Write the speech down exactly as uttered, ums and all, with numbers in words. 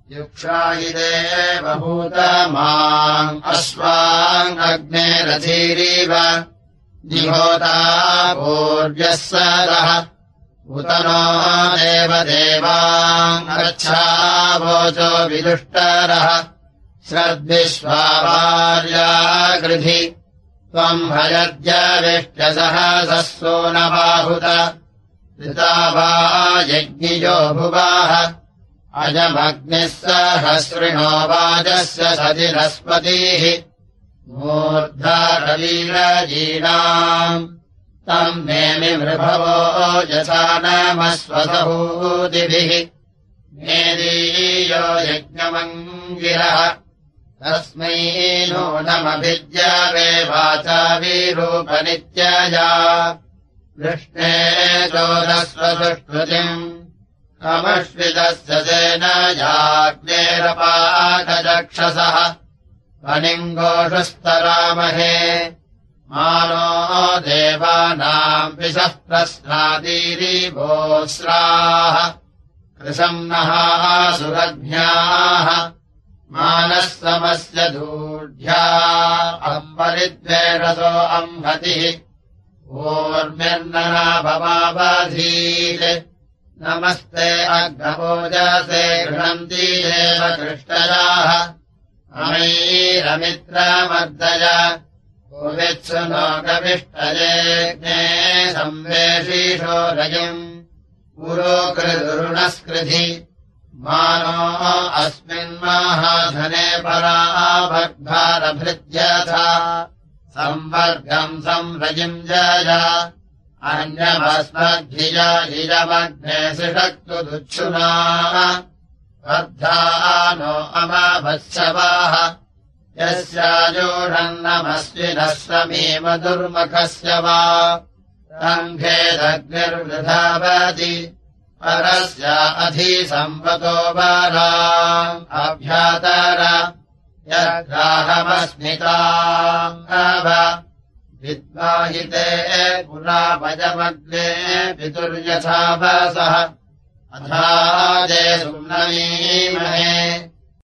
युक्षायिते बभूतमाम् अश्वाङ्ग्नेरधीरीव निहोता पूर्व्यः सरः उत नो देवदेवाङ्गच्छावोचो विदुष्टरः श्रद्विश्वावार्या गृधि त्वम् भयद्यविष्ट्यसहसः न बाहुत ऋता वा यज्ञियो भुवाः अजमग्निः सहस्रिणो वाजस्य सतिरस्पतिः मूर्धारवीरजीनाम् तम् नेमि मृभवो यथा नमस्वसहूतिभिः मेदीयो यज्ञमङ्गिरः तस्मै नूनमभिज्यवे वाचा विरूपनित्यया वृष्णे चोदस्वसुष्टुतिम् कमश्वितस्य सेन याज्ञेरपाकचक्षसः वनिङ्गोषुस्तरामहे मानो देवानाम् विषः प्रस्नादीरिवोऽस्राः कृशम् नः सुरज्ञाः मानः समस्य दूढ्या अम्बरिद्वेरसो अम्भतिः ऊर्मिर्नना भवावधीत् नमस्ते अग्नभोजसे गृह्णन्ति एव कृष्टयाः अमैरमित्रमर्दय भुवित्सु नो गविष्टयेऽग्ने संवेशीषो रजिम् पुरोकृदुरुणस्कृधि मानो अस्मिन्माहाधने पराभग्भारभृत्यथा संवर्गम् संरजिम् जय अन्यमस्मद्धिया इदमग्ने सिषक्तु दुच्छुना वर्धानो अमाभत्सवाः यस्याजोषन्नमस्विनः समीम दुर्मुखस्य वा तङ्घेदग्निर्वृधावति परस्य अधिसम्पतो वराम् अभ्यातर यद्राहमस्मिताम् अव विद्वाहिते पुरा वयमग्ने पितुर्यथावसः अथाजे सुम्नमीमहे